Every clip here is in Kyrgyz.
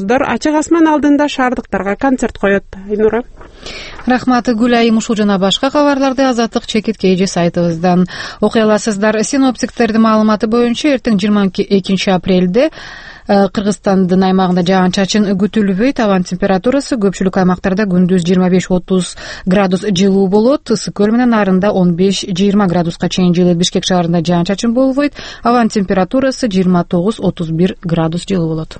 Союздор ачык асман алдында шаардыктарга концерт коет. Айнура. Рахмат Гүлайым. Ушул жана башка кабарларды Азаттык чекит KG сайтыбыздан окуй аласыздар. Синоптиктердин маалыматы боюнча эртең 22 апрелде Кыргызстандын аймагында жаан-чачын күтүлбөйт. Абан температурасы көпчүлүк аймактарда күндүз 25-30 градус жылуу болот. Ысык көл менен нарында 15-20 градуска чейин жылыт. Бишкек шаарында жаан-чачын болбойт. Абан температурасы 29-31 градус жылуу болот.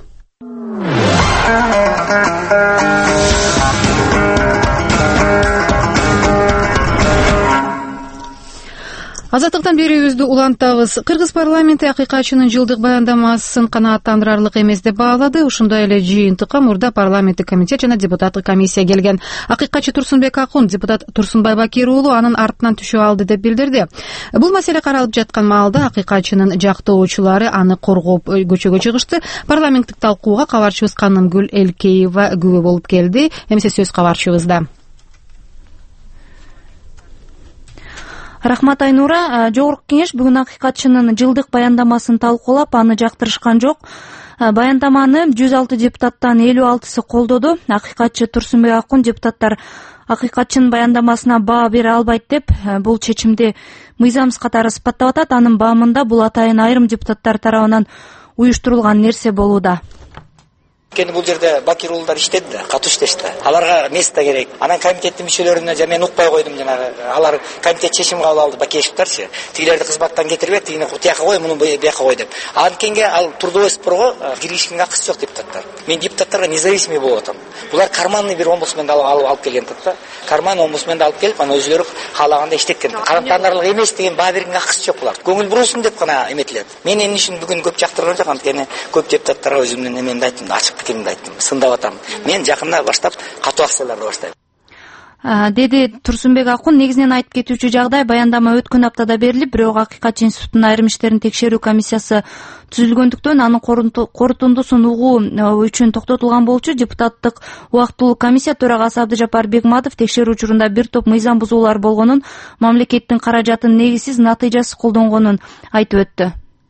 Азаттыктан берүүбүздү улантабыз. Кыргыз парламенти акыйкатчынын жылдык баяндамасын канааттандырарлык эмес деп баалады. Ушундай эле жыйынтыкка мурда парламенттик комитет жана депутаттык комиссия келген. Акыйкатчы Турсунбек Акун депутат Турсунбай Бакир уулу анын артынан түшүп алды деп билдирди. Бул маселе каралып жаткан маалда акыйкатчынын жактоочулары аны коргоп көчөгө чыгышты. Парламенттик талкууга кабарчыбыз Канымгүл Элкеева күбө болуп келди. Эмесе сөз кабарчыбызда. Рахмат Айнура. Жогорку кеңеш бүгүн акыйкатчынын жылдык баяндамасын талкуулап, аны жактырышкан жок. Баяндаманы 106 депутаттан 56сы колдоду. Акыйкатчы Турсунбек Акун депутаттар акыйкатчынын баяндамасына баа бере албайт деп бул чечимди мыйзамсыз катары сыпаттап атат. Анын баамында бул атайын айрым депутаттар тарабынан уюштурулган нерсе болууда. Бул жерде Бакир уулдар иштеди да, катуу иштешти. Аларга место керек. Анан комитеттин мүчөлөрүнө жана мен укпай койдум, жанагы алар комитет чечим кабыл алды, Бакешевтарчы. Тигилерди кызматтан кетирбей, тигини тияка кой, муну бияка кой деп. Анткенге ал трудовой спорго киришкенге акысы жок депутаттар. Мен депутаттарга независимый болуп атам. Булар карманный бир омбудсменди алып келген да. Карман омбудсменди алып келип, анан өзүлөрү каалагандай иштеткен. Карамтандарлык эмес деген баа бергенге акысы жок булар. Көңүл бурусун деп гана эметилет. Мен эмне үчүн бүгүн көп жактырган жок, анткени көп депутаттарга өзүмдүн эмемди айттым, ачык пикиримди айттым, сындап атам. Мен жакында баштап катуу акцияларды баштайм. Деди Турсунбек Акун. Негизинен айтып кетүүчү жагдай, баяндама өткөн аптада берилип, бирок Акыйкатчы институтунун айрым иштерин текшерүү комиссиясы түзүлгөндүктөн анын корутундусун угуу үчүн токтотулган болчу. Депутаттык убактылуу комиссия төрагасы Абдыжапар Бегматов текшерүү учурунда бир топ мыйзам бузуулар болгонун, мамлекеттин каражатын негизсиз, натыйжасыз колдонгонун айтып өттү.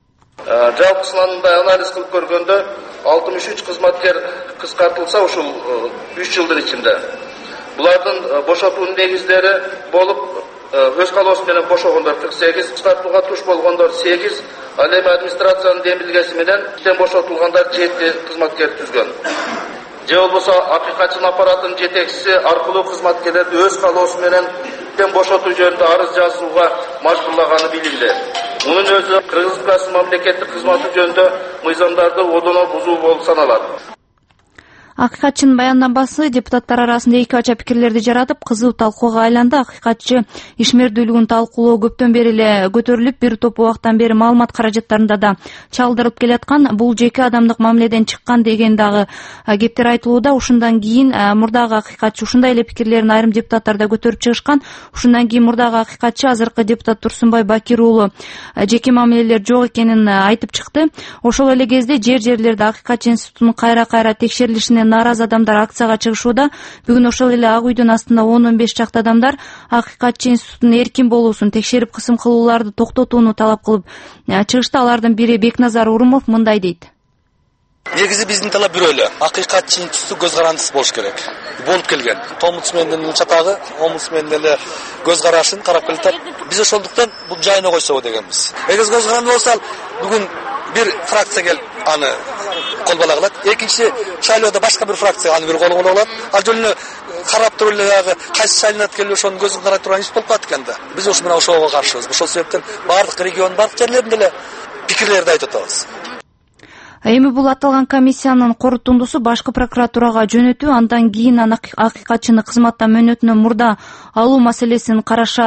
Жалпысынан анализ кылып көргөндө 63 кызматкер кыскартылса, ушул 3 жылдын ичинде булардын бошотуу негиздери болуп, өз калоосу менен бошогондор 48, кыскартууга туш болгондор 8, ал эми администрациянын демилгеси менен иштен бошотулгандар 7 кызматкер түзгөн. Же болбосо акыйкатчынын аппаратынын жетекчиси аркылуу кызматкерлерди өз калоосу менен иштен бошотуу жөнүндө арыз жазууга мажбурлаганы билинди. Мунун өзү Кыргыз Республикасынын мамлекеттик кызматы жөнүндө мыйзамдарды одоно бузуу болуп саналат. Акыйкатчынын баяндамасы депутаттар арасында эки ача пикирлерди жаратып, кызуу талкууга айланды. Акыйкатчы ишмердүүлүгүн талкуулоо көптөн бери эле көтөрүлүп, бир топ убактан бери маалымат каражаттарында да чалдырып келаткан. Бул жеке адамдык мамиледен чыккан деген дагы кептер айтылууда. Ушундан кийин мурдагы акыйкатчы ушундай эле пикирлерин айрым депутаттар да көтөрүп чыгышкан. Ушундан кийин мурдагы акыйкатчы, азыркы депутат Турсунбай Бакир уулу жеке мамилелер жок экенин айтып чыкты. Ошол эле кезде жерлерде Акыйкатчы институтунун кайра текшерилишине нааразы адамдар акцияга чыгышууда. Бүгүн ошол эле Ак үйдүн астында 10-15 чакты адамдар Акыйкатчы институтунун эркин болуусун текшерип, кысым кылууларды токтотууну талап кылып чыгышты. Алардын бири Бекназар Урумов мындай дейт. Негизи биздин талап бирөө эле. Акыйкатчы институту көз карандысы болуш керек. Болуп келген. Омбудсмендин чатагы, омбудсмендин эле көз карашын карап келип, биз ошондуктан бул жайына койсок дегенбиз. Эгер көз каранды болсо, бүгүн бир фракция келип аны кол бала кылат. Экинчи шайлоодо башка бир фракция аны бир кол бала кылат. Ал жөнүнө карап туруп эле кайсы шайланат келип ошонун көзүн карап турган иш болуп калат экен да. Биз ошо менен ошого каршыбыз. Ошол себептен бардык регион, бардык жерлеринде эле пикирлерди айтып атабыз. Эми бул аталган комиссиянын корутундусу башкы прокуратурага жөнөтүү, андан кийин акыйкатчыны кызматтан мөөнөтүнөн мурда алуу маселесин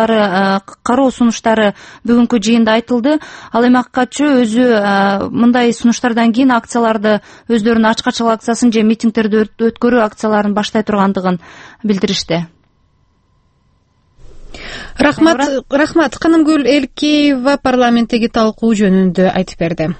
кароо сунуштары бүгүнкү жыйында айтылды. Ал эми акыйкатчы өзү мындай сунуштардан кийин акцияларды, өздөрүнүн ачкачыл акциясын же митингдерди өткөрүү акцияларын баштай тургандыгын билдиришти. Рахмат. Канымгүл Элкеева парламенттеги талкуу жөнүндө айтып берди.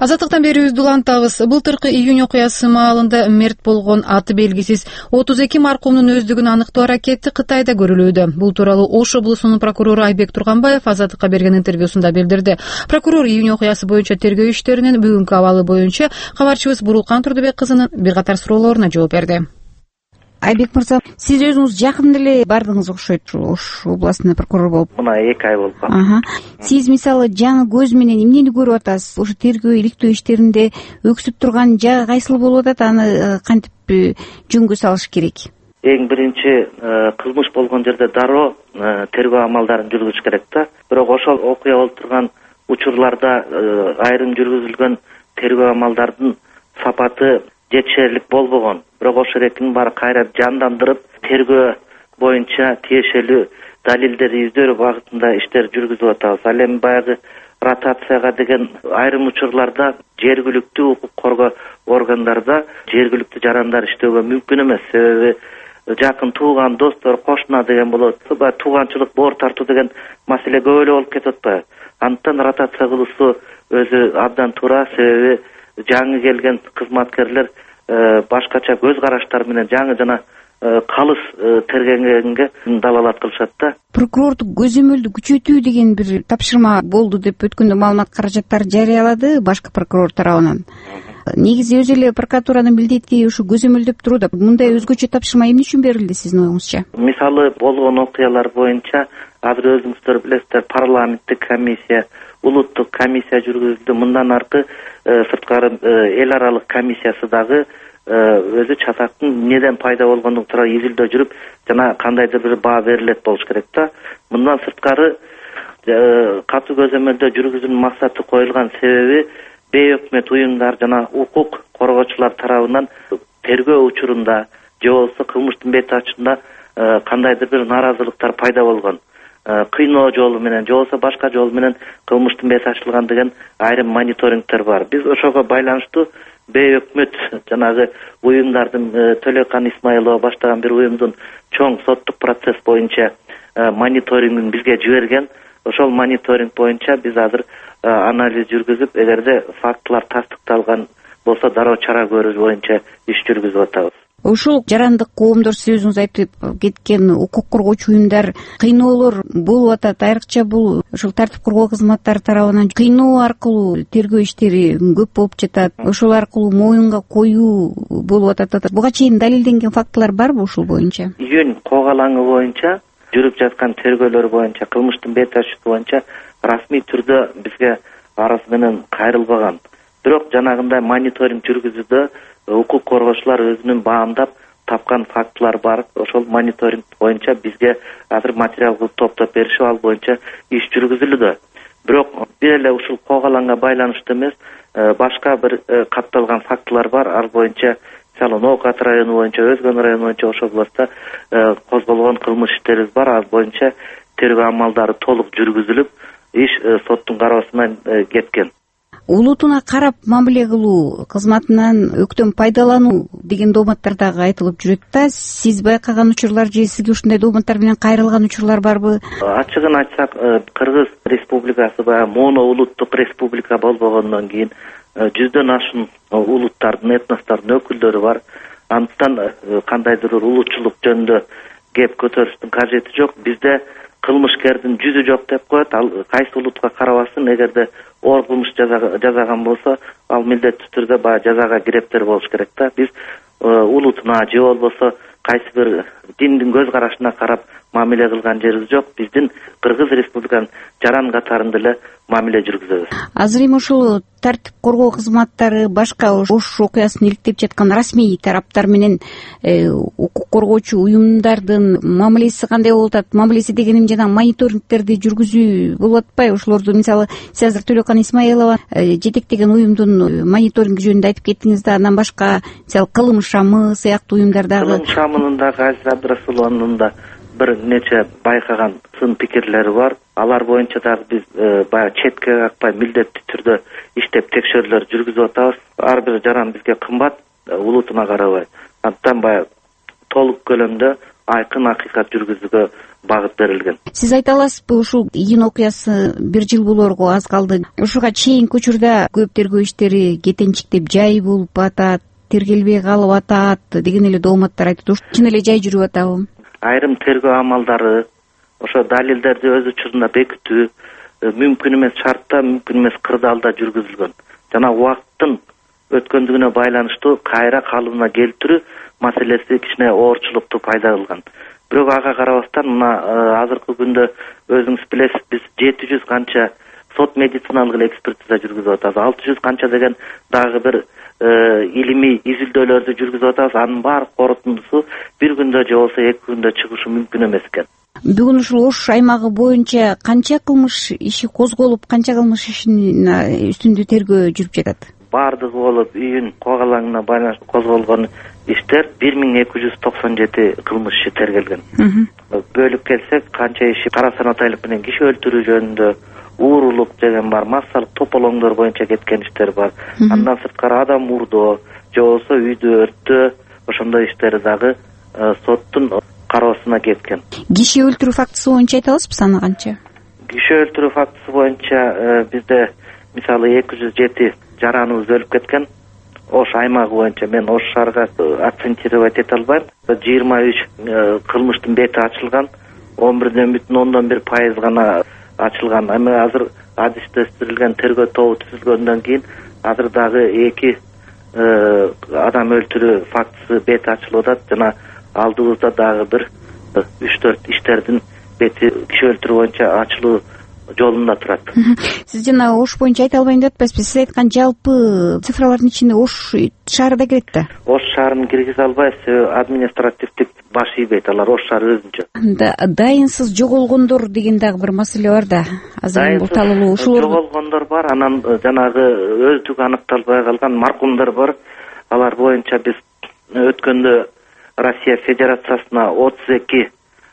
Азаттыктан берүүбүздү улантабыз. Былтыркы июнь окуясы маалында мерт болгон аты белгисиз 32 маркумдун өздүгүн аныктоо аракети Кытайда көрүлүүдө. Бул тууралуу Ош облусунун прокурору Айбек Турганбаев Азаттыкка берген интервьюсунда билдирди. Прокурор июнь окуясы боюнча тергөө иштеринин бүгүнкү абалы боюнча кабарчыбыз Бурулкан Турдубек кызынын бир катар суроолоруна жооп берди. Айбек мырза, сиз өзүңүз жакын эле бардыңыз окшойт, Ош областный прокурор болуп. Мына 2 ай болуп калды. Сиз мисалы жаңы көз менен эмнени көрүп атасыз? Ошо тергөө иликтөө иштеринде өксүп турган жагы кайсыл болуп атат? Аны кантип жөнгө салыш керек? Эң биринчи кылмыш болгон жерде дароо тергөө амалдарын жүргүзүш керек да. Бирок ошол окуя болуп турган учурларда айрым жүргүзүлгөн тергөө амалдардын сапаты жетишерлик болбогон. Бирок ошол эркин баары кайра жандандырып, тергөө боюнча тиешелүү далилдерди издөө багытында иштер жүргүзүп атабыз. Ал эми баягы ротацияга деген айрым учурларда жергиликтүү укук коргоо органдарда жергиликтүү жарандар иштөөгө мүмкүн эмес. Себеби жакын тууган, достор, кошуна деген болот. Баягы тууганчылык боор тартуу деген маселе көп эле болуп кетип атпайбы? Андыктан ротация кылуусу өзү абдан туура. Себеби жаңы келген кызматкерлер башкача көз караштар менен жаңы жана калыс тергегенге далалат кылышат да. Прокурордук көзөмөлдү күчөтүү деген бир тапшырма болду деп өткөндө маалымат каражаттары жарыялады башкы прокурор тарабынан. Негизи өзү эле прокуратуранын милдети ушу көзөмөлдөп туруу да. Мындай өзгөчө тапшырма эмне үчүн берилди сиздин оюңузча? Мисалы болгон окуялар боюнча азыр өзүңүздөр билесиздер, парламенттик комиссия, улуттук комиссия жүргүзүлдү. Мындан аркы сырткары эл аралык комиссиясы дагы өзү чатактын эмнеден пайда болгондугу тууралуу изилдөө жүрүп, жана кандайдыр бир баа берилет болуш керек да. Мындан сырткары катуу көзөмөлдөө жүргүзүүнүн максаты коюлган себеби бейөкмөт уюмдар жана укук коргоочулар тарабынан тергөө учурунда же болбосо кылмыштын бет ачуунда кандайдыр бир нааразылыктар пайда болгон. Кыйноо жолу менен же болбосо башка жол менен кылмыштын бет ачылган деген айрым мониторингтер бар. Биз ошого байланыштуу бейөкмөт жанагы уюмдардын Төлөкан Исмаилова баштаган бир уюмдун чоң соттук процесс боюнча мониторингин бизге жиберген. Ошол мониторинг боюнча биз азыр анализ жүргүзүп, эгерде фактылар тастыкталган болсо дароо чара көрүү боюнча иш жүргүзүп атабыз. Ушул жарандык коомдор, сиз өзүңүз айтып кеткен укук коргоочу уюмдар кыйноолор болуп атат. Айрыкча бул ушул тартип коргоо кызматтары тарабынан кыйноо аркылуу тергөө иштери көп болуп жатат. Ошол аркылуу моюнга коюу болуп атат. Буга чейин далилденген фактылар барбы ушул боюнча? Июнь кок алаңы боюнча жүрүп жаткан тергөөлөр боюнча, кылмыштын бет ачуу боюнча расмий түрдө бизге арыз менен кайрылбаган. Бирок жанагындай мониторинг жүргүзүүдө укук коргоочулар өзүнүн баамдап тапкан фактылар бар. Ошол мониторинг боюнча бизге азыр материал кылып топтоп беришип, ал боюнча иш жүргүзүлүүдө. Бирок бир эле ушул кок алаңга байланыштуу эмес, башка бир катталган фактылар бар. Ал боюнча мисалы Ноокат району боюнча, Өзгөн району боюнча ошол областта козголгон кылмыш иштерибиз бар. Ал боюнча тергөө амалдары толук жүргүзүлүп, иш соттун кароосуна кеткен. Улутуна карап мамиле кылуу, кызматынан өктөн пайдалануу деген дооматтар дагы айтылып жүрөт да. Сиз байкаган учурлар же сизге ушундай дооматтар менен кайрылган учурлар барбы? Ачыгын айтсак, Кыргыз Республикасы баягы моно улуттук республика болбогондон кийин 100дөн ашуун улуттардын, этностордун өкүлдөрү бар. Андыктан кандайдыр бир улутчулук жөнүндө кеп көтөрүштүн кажети жок. Бизде кылмышкердин жүзү жок деп коет. Ал кайсы улутка карабасын, эгерде оор кылмыш жазаган болсо, ал милдеттүү түрдө баягы жазага кирептер болуш керек да. Биз улутуна же болбосо кайсы бир диндин көз карашына карап мамиле кылган жерибиз жок. Биздин Кыргыз Республиканын жаран катарында эле мамиле жүргүзөбүз. Азыр эми ушул тартип коргоо кызматтары башка Ош окуясын иликтеп жаткан расмий тараптар менен укук коргоочу уюмдардын мамилеси кандай болуп атат? Мамилеси дегеним жана мониторингтерди жүргүзүү болуп атпайбы? Ошолорду мисалы сиз азыр Төлөкан Исмаилова жетектеген уюмдун мониторинги жөнүндө айтып кеттиңиз да, андан башка мисалы Кылым шамы сыяктуу уюмдар дагы. Кылым шамынын да Газиз Абдрасулованын да бир нече байкаган сын пикирлери бар. Алар боюнча дагы биз баягы четке какпай милдеттүү түрдө иштеп текшерүүлөр жүргүзүп атабыз. Ар бир жаран бизге кымбат, улутуна карабай. Андыктан баягы толук көлөмдө айкын акыйкат жүргүзүүгө багыт берилген. Сиз айта аласызбы, ушул июнь окуясы 1 жыл болорго аз калды. Ушуга чейинки учурда көп тергөө иштери кетенчиктеп жай болуп атат, тергелбей калып атат деген эле дооматтар айтат. Ушу чын эле жай жүрүп атабы? Айрым тергөө амалдары, ошо далилдерди өз учурунда бекитүү мүмкүн эмес шартта, мүмкүн эмес кырдаалда жүргүзүлгөн. Жана убакыттын өткөндүгүнө байланыштуу кайра калыбына келтирүү маселеси кичине оорчулукту пайда кылган. Бирок ага карабастан мына азыркы күндө өзүңүз билесиз, биз 700 канча сот медициналык экспертиза жүргүзүп атабыз. 600 канча деген дагы бир илимий изилдөөлөрдү жүргүзүп атабыз. Анын баары корутундусу бир күндө же болбосо 2 күндө чыгышы мүмкүн эмес экен. Бүгүн ушул Ош аймагы боюнча канча кылмыш иши козголуп, канча кылмыш ишинин үстүндө тергөө жүрүп жатат? Бардыгы болуп июнь коогалаңына байланыштуу козголгон иштер 1297 кылмыш иши тергелген. Бөлүп келсек, канча иши кара санатайлык менен киши өлтүрүү жөнүндө, уурулук деген бар, массалык тополоңдор боюнча кеткен иштер бар. Андан сырткары адам урдоо, же болбосо үйдү өрттөө, ошондой иштери дагы соттун кароосуна кеткен. Киши өлтүрүү фактысы боюнча айта аласызбы, саны канча? Киши өлтүрүү фактысы боюнча бизде мисалы 207 жараныбыз өлүп кеткен. Ош аймагы боюнча мен Ош шаарга акцентировать эте албайм. 23 кылмыштын бети ачылган, 11,1% гана ачылган. Эми азыр адистештирилген тергөө тобу түзүлгөндөн кийин азыр дагы 2 адам өлтүрүү фактысы бети ачылып атат. Жана алдыбызда дагы бир 3-4 иштердин бети киши өлтүрүү боюнча ачылуу жолунда турат. Сиз жана Ош боюнча айта албайм деп атпайсызбы? Сиз айткан жалпы цифралардын ичинде Ош шаары да кирет да? Ош шаарын киргизе албайбыз, административдик баш ийбейт, алар Ош шаары өзүнчө. Дайынсыз жоголгондор деген дагы бир маселе бар да. Азыр бул талуулуу ушулар жоголгондор бар, анан жанагы өздүгү аныкталбай калган маркумдар бар. Алар боюнча биз өткөндө Россия Федерациясына 32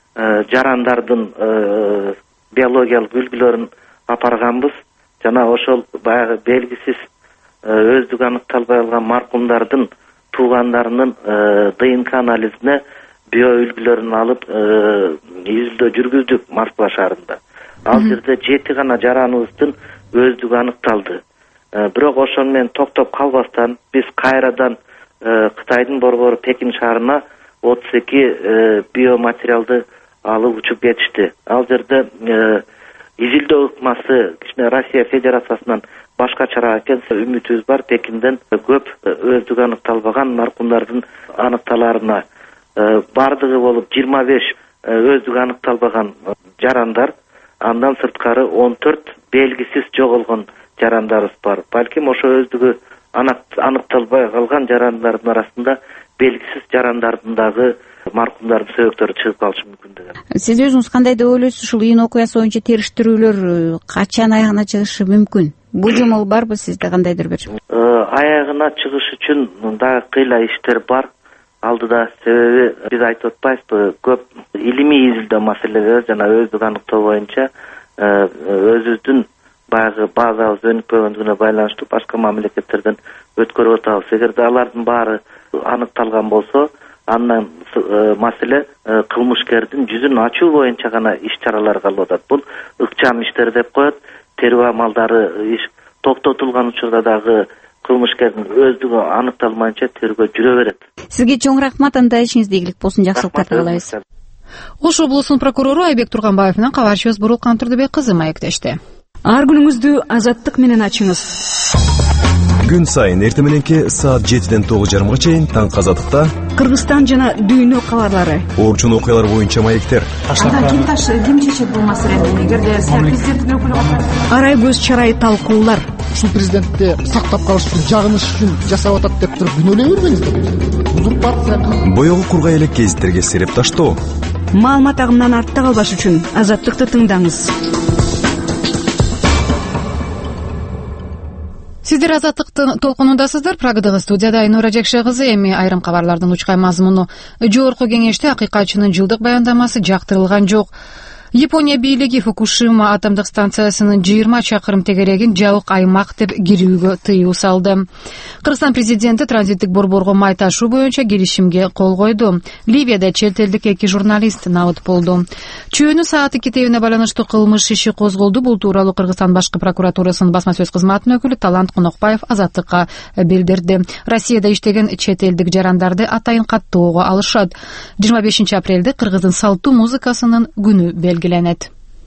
жарандардын биологиялык үлгүлөрүн апарганбыз. Жана ошол баягы белгисиз өздүгү аныкталбай калган маркумдардын туугандарынын ДНК анализине био үлгүлөрүн алып изилдөө жүргүздүк Москва шаарында. Ал жерде 7 гана жараныбыздын өздүгү аныкталды. Бирок ошону менен токтоп калбастан биз кайрадан Кытайдын борбору Пекин шаарына 32 биоматериалды алып учуп кетишти. Ал жерде изилдөө ыкмасы кичине Россия Федерациясынан башкачараак экен. Үмүтүбүз бар, Пекинден көп өздүгү аныкталбаган маркумдардын аныкталаарына. Бардыгы болуп 25 өздүгү аныкталбаган жарандар, андан сырткары 14 белгисиз жоголгон жарандарыбыз бар. Балким ошо өздүгү аныкталбай калган жарандардын арасында белгисиз жарандардын дагы маркумдардын сөөгүттөрү чыгып калышы мүмкүн деген. Сиз өзүңүз кандай деп ойлойсуз? Ушул июнь окуясы боюнча териштирүүлөр качан аягына чыгышы мүмкүн? Божомол барбы сизде кандайдыр бир? Аягына чыгыш үчүн дагы кыйла иштер бар алдыда. Себеби биз айтып атпайбызбы, көп илимий изилдөө маселелери жана өздүгү аныктоо боюнча өзүбүздүн баягы базабыз өнүкпөгөндүгүнө байланыштуу башка мамлекеттерден өткөрүп атабыз. Эгерде алардын баары аныкталган болсо, андан маселе кылмышкердин жүзүн ачуу боюнча гана иш-чаралар калып атат. Бул ыкчам иштер деп коет. Тергөө амалдары токтотулган учурда дагы кылмышкердин өздүгү аныкталмайынча тергөө жүрө берет. Сизге чоң рахмат, анда ишиңизде ийгилик болсун, жакшылыктар каалайбыз. Ош облусунун прокурору Айбек Турганбаев менен кабарчыбыз Бурулкан Турдубек кызы маектешти. Ар күнүңүздү азаттык менен ачыңыз. Күн сайын эртең мененки саат 7ден 9:30 чейин Таң Азаттыкта Кыргызстан жана дүйнө кабарлары, орчун окуялар боюнча маектер. Ким чечет бул маселени? Эгерде президенттин өкүлү арай көз чарай талкуулар. Ушул президентти сактап калыш үчүн, жагыныш үчүн жасап атат деп туруп күнөөлөй бербеңиздер. Узурпация. Боёгу кургай элек гезиттерге сереп таштоо. Маалымат агымынан артта калбаш үчүн Азаттыкты тыңдаңыз. Сиздер Азаттыктын толкунундасыздар. Прагадагы студияда Айнура Жекше кызы. Эми айрым кабарлардын учкай мазмуну. Жогорку кеңеште акыйкатчынын жылдык баяндамасы жактырылган жок. Япония бийлиги Фукушима атомдук станциясынын 20 чакырым тегерегин жабык аймак деп кирүүгө тыюу салды. Кыргызстан президенти транзиттик борборго май ташуу боюнча келишимге кол койду. Ливияда чет элдик 2 журналист набыт болду. Чөөнү сааты кетебине байланыштуу кылмыш иши козголду. Бул тууралуу Кыргызстан башкы прокуратурасынын басма сөз кызматынын өкүлү Талант Конокбаев Азаттыкка билдирди. Россияда иштеген чет элдик жарандарды атайын каттоого алышат. 25 апрелде Кыргыздын салттуу музыкасынын күнү белгиленет.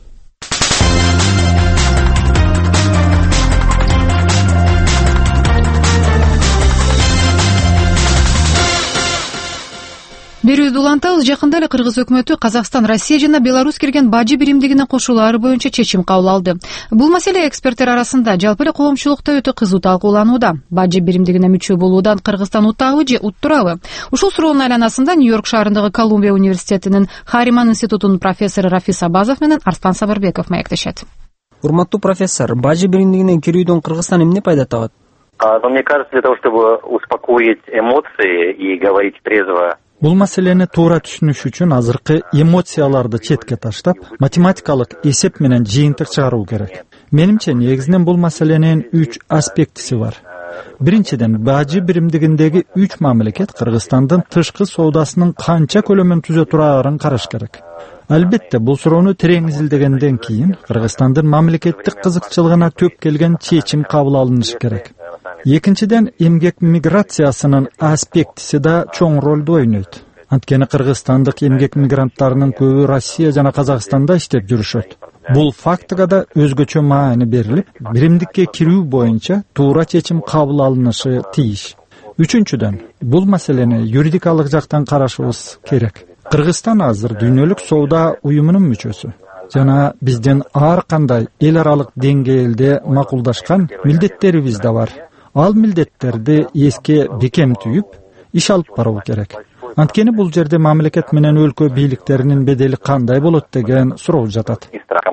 Берүүбүздү улантабыз. Жакында эле Кыргыз өкмөтү Казакстан, Россия жана Беларусь кирген бажы биримдигине кошулаары боюнча чечим кабыл алды. Бул маселе эксперттер арасында жалпы эле коомчулукта өтө кызуу талкууланууда. Бажы биримдигине мүчө болуудан Кыргызстан утабы же уттурабы? Ушул суроонун айланасында Нью-Йорк шаарындагы Колумбия университетинин Хариман институтунун профессору Рафис Абазов менен Арслан Сабырбеков маектешет. Урматтуу профессор, бажы биримдигине кирүүдөн Кыргызстан эмне пайда табат? Но мне кажется, для того, чтобы успокоить эмоции и говорить трезво. Бул маселени туура түшүнүш үчүн азыркы эмоцияларды четке таштап, математикалык эсеп менен жыйынтык чыгаруу керек. Менимче, негизинен бул маселенин 3 аспектиси бар. Биринчиден, бажы биримдигиндеги 3 мамлекет Кыргызстандын тышкы соодасынын канча көлөмүн түзө турарын караш керек. Албетте, бул суроону терең изилдегенден кийин Кыргызстандын мамлекеттик кызыкчылыгына төп келген чечим кабыл алынышы керек. Экинчиден, эмгек миграциясынын аспектиси да чоң ролду ойнойт. Анткени кыргызстандык эмгек мигранттарынын көбү Россия жана Казакстанда иштеп жүрүшөт. Бул фактыга да өзгөчө маани берилип, биримдикке кирүү боюнча туура чечим кабыл алынышы тийиш. Үчүнчүдөн, бул маселени юридикалык жактан карашыбыз керек. Кыргызстан азыр дүйнөлүк соода уюмунун мүчөсү. Жана биздин ар кандай эл аралык деңгээлде макулдашкан милдеттерибиз да бар. Ал милдеттерди эске бекем түйүп, иш алып баруу керек. Анткени бул жерде мамлекет менен өлкө бийликтеринин бедели кандай болот деген суроо жатат.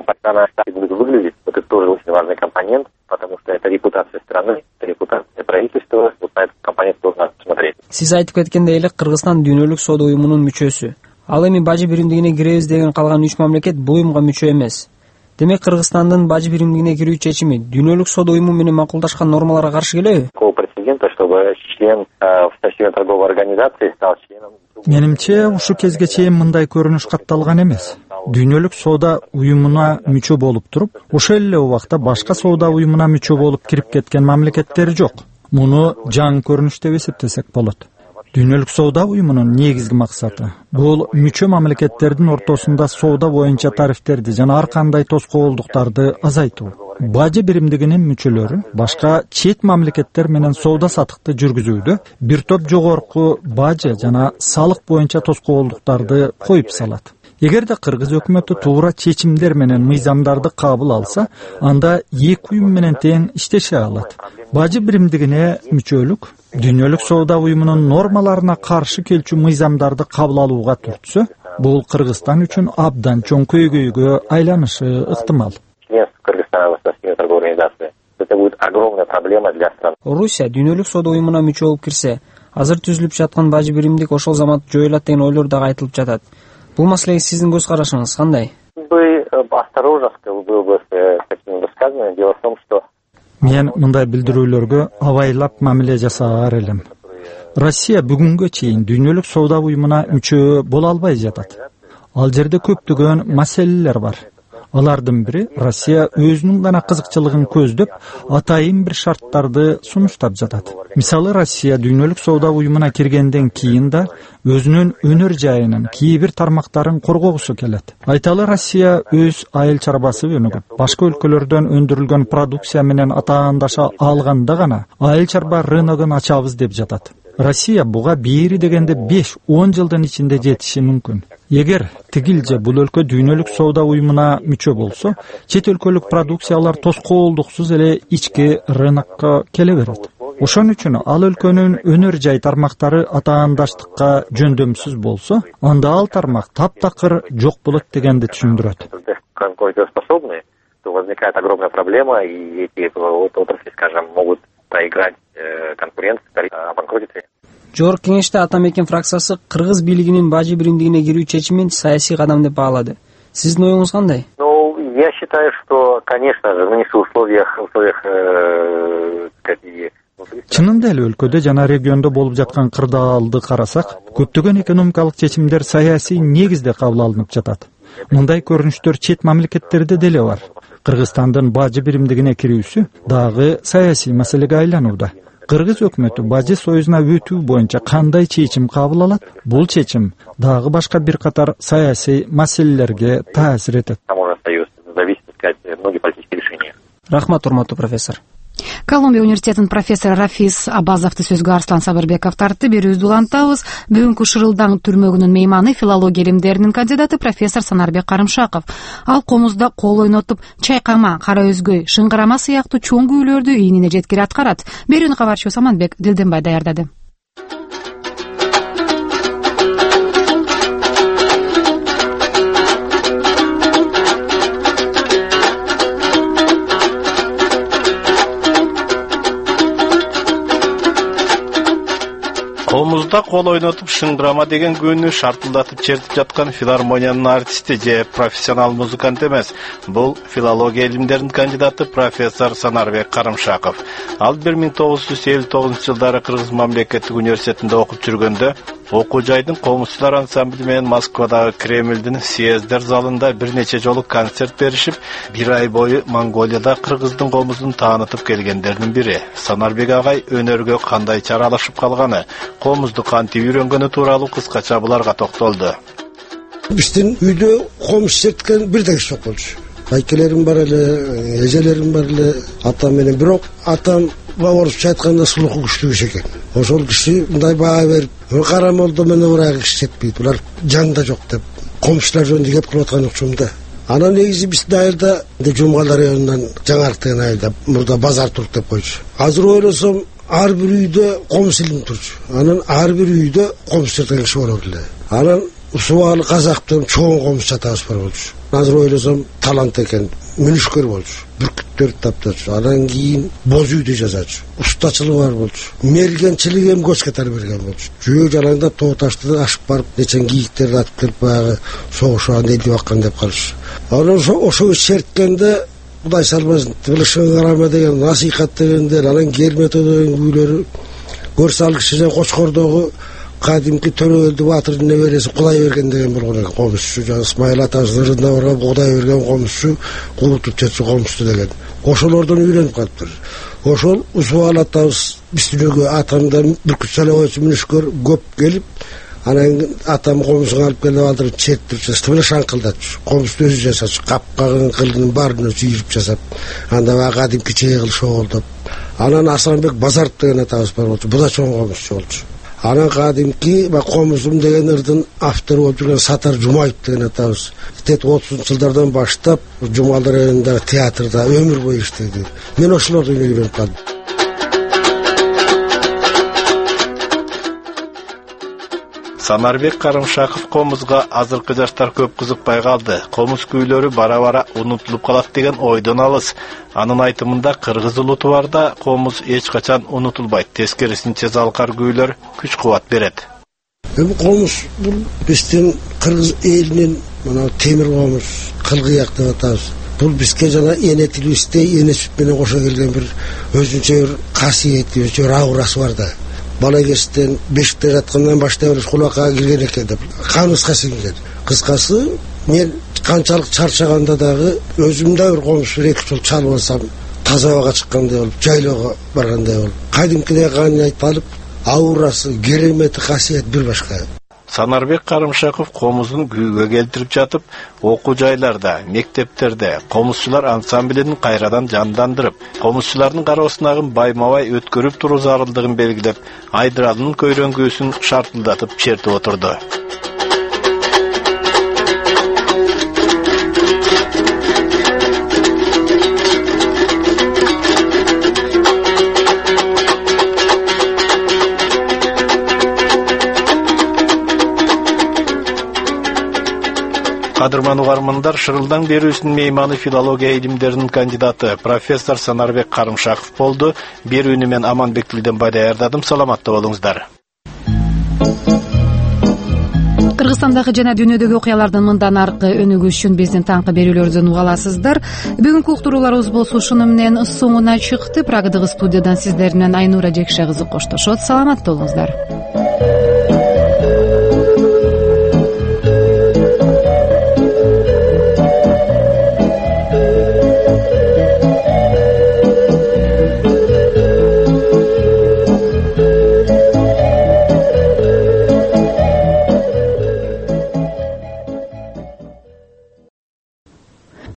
Сиз айтып кеткендей эле Кыргызстан дүйнөлүк соода уюмунун мүчөсү. Ал эми бажы биримдигине киребиз деген калган 3 мамлекет бул уюмга мүчө эмес. Демек Кыргызстандын бажы биримдигине кирүү чечими дүйнөлүк соода уюму менен макулдашкан нормаларга каршы келеби? Менимче, ушу кезге чейин мындай көрүнүш катталган эмес. Дүйнөлүк соода уюмуна мүчө болуп туруп, ошол эле убакта башка соода уюмуна мүчө болуп кирип кеткен мамлекеттер жок. Муну жаңы көрүнүш деп эсептесек болот. Дүйнөлүк соода уюмунун негизги максаты бул мүчө мамлекеттердин ортосунда соода боюнча тарифтерди жана ар кандай тоскоолдуктарды азайтуу. Бажы биримдигинин мүчөлөрү башка чет мамлекеттер менен соода сатыкты жүргүзүүдө бир топ жогорку бажы жана салык боюнча тоскоолдуктарды коюп салат. Эгерде Кыргыз өкмөтү туура чечимдер менен мыйзамдарды кабыл алса, анда эки уюм менен тең иштеше алат. Бажы биримдигине мүчөлүк дүйнөлүк соода уюмунун нормаларына каршы келчү мыйзамдарды кабыл алууга түртсө, бул Кыргызстан үчүн абдан чоң көйгөйгө айланышы ыктымал. Орусия дүйнөлүк соода уюмуна мүчө болуп кирсе, азыр түзүлүп жаткан бажы биримдик ошол замат жоюлат деген ойлор дагы айтылып жатат. Бул маселеге сиздин көз карашыңыз кандай? Мен мындай билдирүүлөргө абайлап мамиле жасаар элем. Россия бүгүнгө чейин дүйнөлүк соода уюмуна мүчө боло албай жатат. Ал жерде көптөгөн маселелер бар. Алардын бири Россия өзүнүн гана кызыкчылыгын көздөп, атайын бир шарттарды сунуштап жатат. Мисалы, Россия дүйнөлүк соода уюмуна киргенден кийин да өзүнүн өнөр жайынын кээ бир тармактарын коргогусу келет. Айталы, Россия өз айыл чарбасы өнүгүп, башка өлкөлөрдөн өндүрүлгөн продукция менен атаандаша алганда гана айыл чарба рыногун ачабыз деп жатат. Россия буга бери дегенде 5-10 жылдын ичинде жетиши мүмкүн. Эгер тигилже бул өлкө дүйнөлүк соода уюмуна мүчө болсо, чет өлкөлүк продукциялар тоскоолдуксуз эле ички рынокко келе берет. Ошон үчүн ал өлкөнүн өнөр жай тармактары атаандаштыкка жөндөмсүз болсо, анда ал тармак таптакыр жок болот дегенди түшүндүрөт. Возникает огромная проблема, и эти отрасли, скажем, могут проиграть конкуренцию, обанкротиться. Жогорку кеңеште Атамекен фракциясы Кыргыз бийлигинин бажы биримдигине кирүү чечимин саясий кадам деп баалады. Сиздин оюңуз кандай? Я считаю, что, конечно же, в условиях чынында эле өлкөдө жана региондо болуп жаткан кырдаалды карасак, көптөгөн экономикалык чечимдер саясий негизде кабыл алынып жатат. Мындай көрүнүштөр чет мамлекеттерде деле бар. Кыргызстандын бажы биримдигине кирүүсү дагы саясий маселеге айланууда. Кыргыз өкмөтү бажы союзуна өтүү боюнча кандай чечим кабыл алат? Бул чечим дагы башка бир катар саясий маселелерге таасир этет. Рахмат, урматтуу профессор. Колумбия университетинин профессору Рафис Абазовду сөзгө Арслан Сабырбеков тартты. Берүүбүздү улантабыз. Бүгүнкү Шырылдаң түрмөгүнүн мейманы филология илимдеринин кандидаты профессор Санарбек Карымшаков. Ал комузда кол ойнотуп, чайкама, кара өзгөй, шыңгырама сыяктуу чоң күүлөрдү ийнине жеткире аткарат. Берүүнү кабарчыбыз Аманбек Дилденбай даярдады. Комузда кол ойнотуп шыңгырама деген күнү шартылдатып чертип жаткан филармониянын артисти же профессионал музыкант эмес. Бул филология илимдеринин кандидаты профессор Санарбек Карымшаков. Ал 1959-жылдары Кыргыз мамлекеттик университетинде окуп жүргөндө окуу жайдын комузчулар ансамбли менен Москвадагы Кремлдин съездер залында бир нече жолу концерт беришип, бир ай бою Монголияда кыргыздын комузун таанытып келгендердин бири. Санарбек агай өнөргө кандай чаралашып калганы, комузду кантип үйрөнгөнү тууралуу кыскача буларга токтолду. Биздин үйдө комуз черткен бирден киши жок болчу. Айкелерим бар эле, эжелерим бар эле, атам менен. Бирок атам орусча айтканда слуху күчтүү киши экен. Ошол киши мындай баа берип, кара молдо менен урагы киши чертпейт, булар жанында жок деп, комузчулар жөнүндө кеп кылып аткан окшойм да. Анан негизи биздин айылда Жумгал районунан Жаңарык деген айылда мурда базар туруп деп койчу. Азыр ойлосом, ар бир үйдө комуз илим турчу. Анан ар бир үйдө комуз черткен киши болор эле. Анан Усубалы казактын чоң комуз чатабыз бар болчу. Азыр ойлосом, талант экен, мүнүшкөр болчу. Бүркүттөрдү таптачу. Анан кийин боз үйдү жазачу. Устачылыгы бар болчу. Мергенчилиги эми көчкө берген болчу. Жөө жалаңда тоо ташты ашып барып, нечен кийиктерди атып келип баягы согушуп элдип аккан деп калыш. Анан ошо черткенде Кудай салбасын, Шыңгырама деген, насихат дегендер, анан Кермето деген күүлөрү, көрсө ал кишине Кочкордогу кадимки Төрөөлдү Батырдын небереси Кудай берген деген болгон экен комузчу. Жана Исмайыл атабыздын ырдына барып Кудай берген комузчу, кулутуп чечи комузчу деген. Ошолордон үйрөнүп калыптыр. Ошол Усубал атабыз биздин үйгө атамдан бүркүт салабойчу мүнүшкөр көп келип, анан атам комузун алып келип алдырып чертип, стебеле шаңкылдатчу. Комузду өзү жасачу, капкагын кылдын баарын өзү ийип жасап, анда баа кадимки чей кылыш шоолдоп. Анан Асанбек Базаров деген атабыз бар болчу, бу да чоң комузчу болчу. Анан кадимки комузум деген ырдын автору болуп жүргөн Сатар Жумаев деген атабыз 30-жылдардан баштап Жумгал районундагы театрда өмүр бою иштеди. Мен ошолордон үйрөнүп калдым. Санарбек Карымшаков комузга азыркы жаштар көп кызыкпай калды. Комуз күүлөрү бара-бара унутулуп калат деген ойдон алыс. Анын айтымында кыргыз улуту барда комуз эч качан унутулбайт. Тескерисинче залкар күүлөр күч кубат берет. Эми комуз бул биздин кыргыз элинин мына темир комуз, кылгыяк деп атабыз. Бул бизге жана эне тилибизде эне сүт менен кошо келген бир өзүнчө бир касиети, өзүнчө аурасы бар да. Бала кезден бешикте жаткандан баштап эле кулакка кирген экен деп каныбызга сиңген. Кыскасы, мен канчалык чарчаганда дагы өзүмдө бир комуз бир эки жол чалып алсам, таза абага чыккандай болуп, жайлоого баргандай болуп, кадимкидей кайнайып алып, аурасы, керемети, касиети бир башка. Санарбек Карымшаков комузун күүгө келтирип жатып, окуу жайларда, мектептерде комузчулар ансамблинин кайрадан жандандырып, комузчулардын кароосунагын байма-бай өткөрүп туруу зарылдыгын белгилеп, айдыралынын көйрөңгүүсүн шартылдатып чертип отурду. Кадырман угармандар, Шырылдаң берүүсүнүн мейманы филология илимдеринин кандидаты профессор Санарбек Карымшаков болду. Берүүнү мен Аманбек Дилденбай даярдадым. Саламатта болуңуздар. кыргызстандагы жана дүйнөдөгү окуялардын мындан аркы өнүгүшү үчүн биздин таңкы берүүлөрдөн уга аласыздар. Бүгүнкү уктурууларыбыз болсо ушуну менен соңуна чыкты. Прагадагы студиядан сиздер менен Айнура Жекше кызы коштошот. Саламатта болуңуздар.